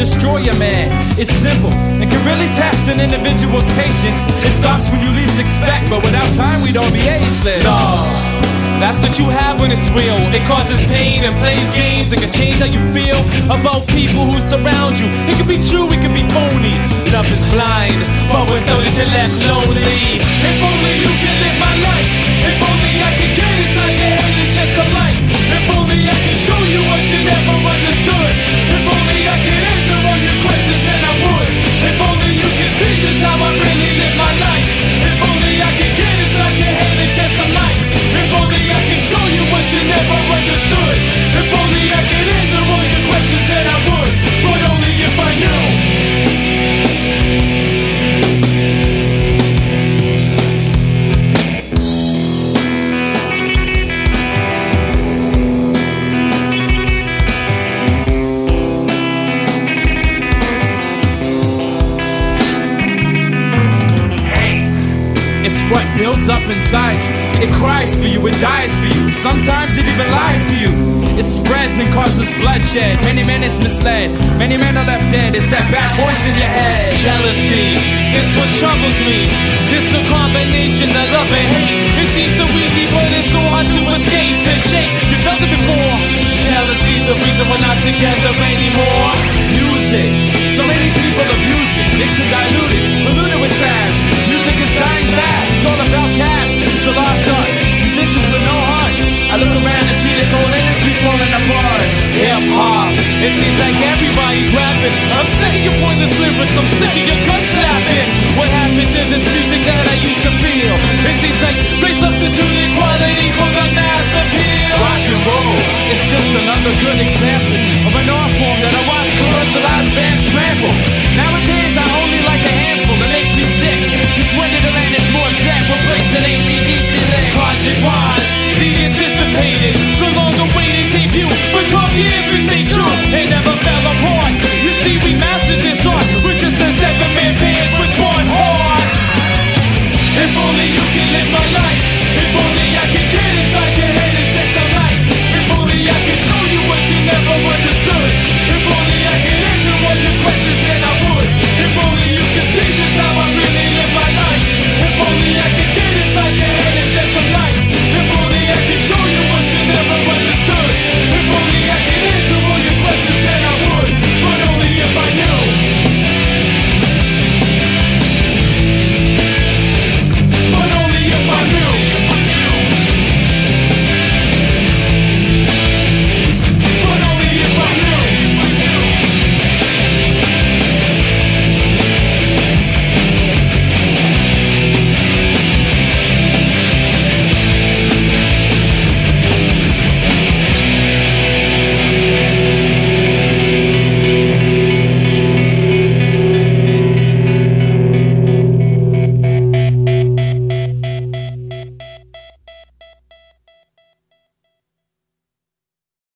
destroy a man. It's simple and can really test an individual's patience. It stops when you least expect, but without time we don't be ageless. No, that's what you have when it's real. It causes pain and plays games. It can change how you feel about people who surround you. It can be true, it can be phony. Love is blind, but with those you're left lonely. If only you could live my life. If only I could get inside your head and shed some light. If only I could show you what you never understood. If only I could answer all your questions, and I would. If only you could see just how I really live my life. If only I could get inside your head and shed some light. If only I could show you what you never understood. If only I could answer all your questions, and I would. But only if I knew. What builds up inside you? It cries for you, it dies for you. Sometimes it even lies to you. It spreads and causes bloodshed. Many men is misled, many men are left dead. It's that bad voice in your head. Jealousy, it's what troubles me. It's a combination of love and hate. It seems so easy, but it's so hard to escape and shake. You felt it before. Jealousy's the reason we're not together anymore. Music, so many